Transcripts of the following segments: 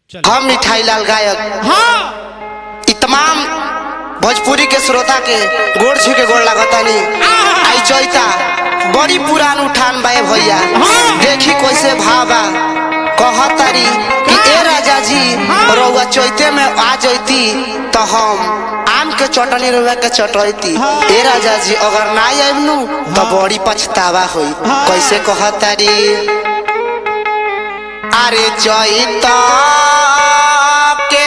हम मिठाई लाल गायक तमाम भोजपुरी के श्रोता के गोड़ छू के गोड़ लागतानी। आई चैता बड़ी पुरान उठान बाए भैया, देखी कैसे भावा कहतारी कि ए राजा जी रउआ चैते में आ जैती तो हम आम के चटनी रउआ के चटैती। ए राजा जी अगर ना आइनु तो बड़ी पछतावा होई। कैसे कहतारी अरे चैता के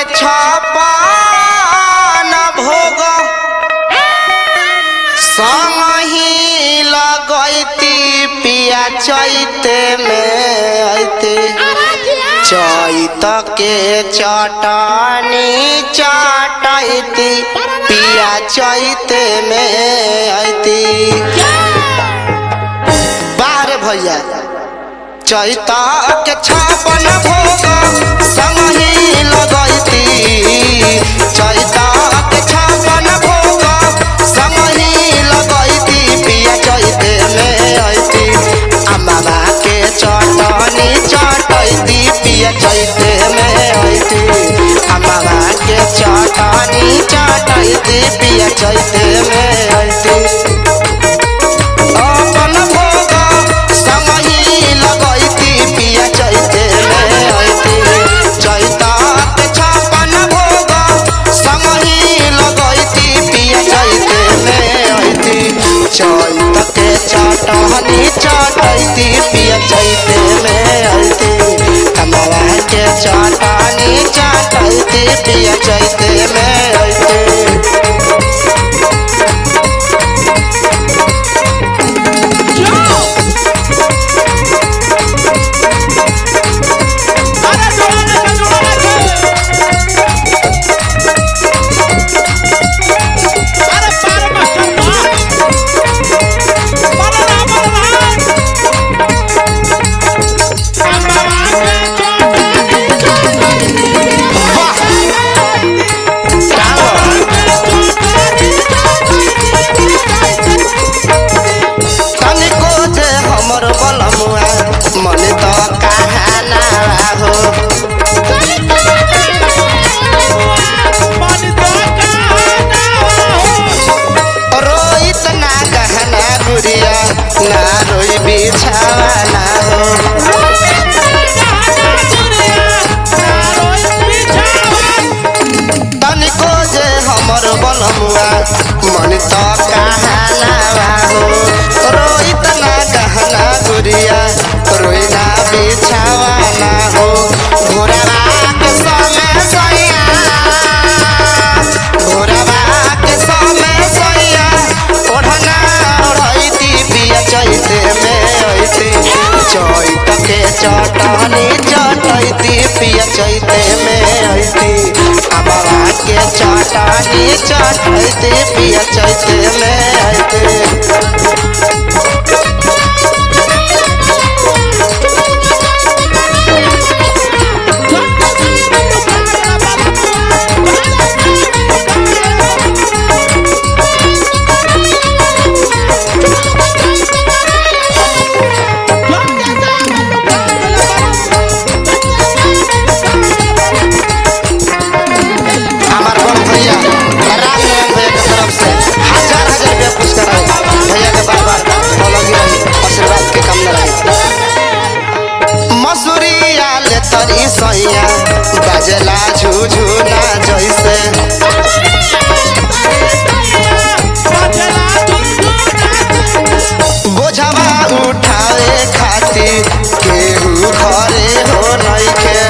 छपन भोग संगही लगैती पिया चैते में आते। चैत के चटनी चटैती पिया चैते में आती। बाहर भैया चैत के छपन भोग संगही लगैती। चैत के छपन भोग संगही लगैती पिया चैते में आती। अम्मा के चटनी चटैती पिया चैते में आती। अम्मा के चटनी चटैती पिया चैते में आती। अपन भोग संगही लगैती पिया चैते में आती। चैत के छपन भोग संगही लगैती पिया चैते में आती। चैत के चटनी चटैती पिया चैते में आती। अम्मा के चटनी चटैती पिया चैते में आती। मन तो कहना हो रोइत ना कहना गुड़िया ना रोई बिछावाना हो। तनिको जे हमर बलमुआ मन तो कहना हो रोइत ना कहना गुड़िया रोई ना बिछावाना हो। घोरवा के समय सैया घोरवा के समय सैया ओढ़ना ओढ़ैती पिया चैते में आती। चैत के चटनी चटैती पिया चैते में आती। अम्मा के चटनी चटैती पिया चैते में आती। तरी सैया बजला झुझुना जैसे बोझवा उठावे खातिर केहू घरे हो नइखे।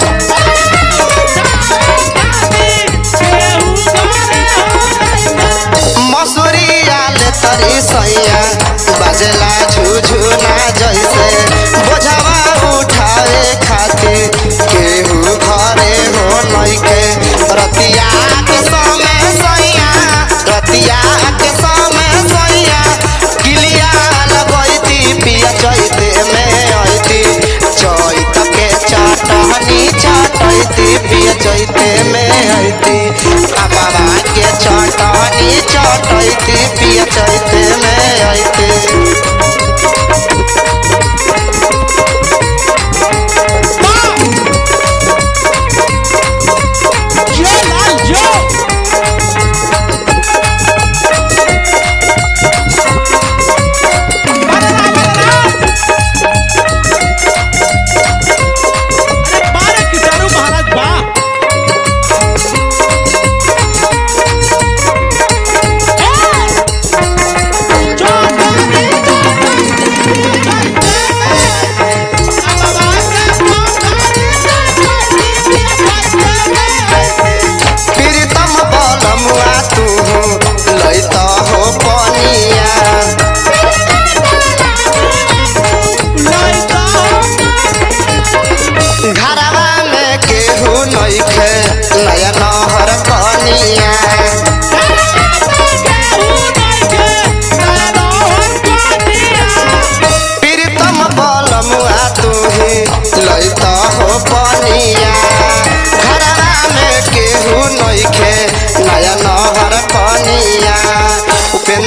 मसूरी आले तरी सैया बजला झुझुना जैसे बोझवा उठावे खातिर केहू घरे हो नइखे। रतिया के समय सैया रतिया के समय सैया किलिया लगैती पिया चैते में आती। चैत के चटनी चटैती पिया चैते में आती। अम्मा के चटनी चटैती पिया चैते में आती।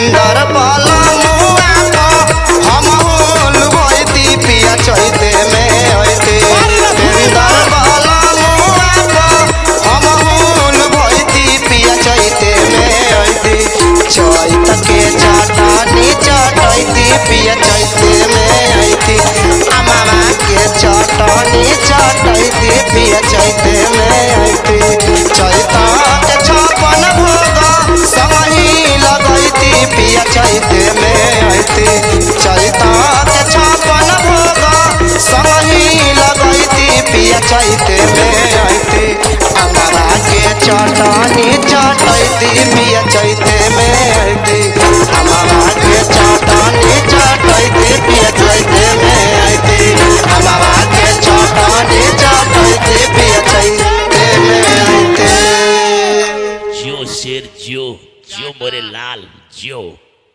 देवेंद्र बलमुआ को हम लुबैती पिया चैते में अइते देवेंद्र बलमुआ को हम लुबैती पिया चैते में अइते चैत के चटनी चटैती पिया चैते में अइते अमामा के चटनी चटैती पिया चैते में अइते चैत के छपन भोग संगही लगैती पिया चैते में अइते चैत के छपन भोग संगही लगैती पिया चैते में अइते अमामा के चटनी चटैती पिया चैते में अइते अमामा के चटनी चटैती पिया चैते में अइते अमामा के चटनी चटैती पिया चैते में अइते जियो शेर जियो जियो मोरे लाल जियो।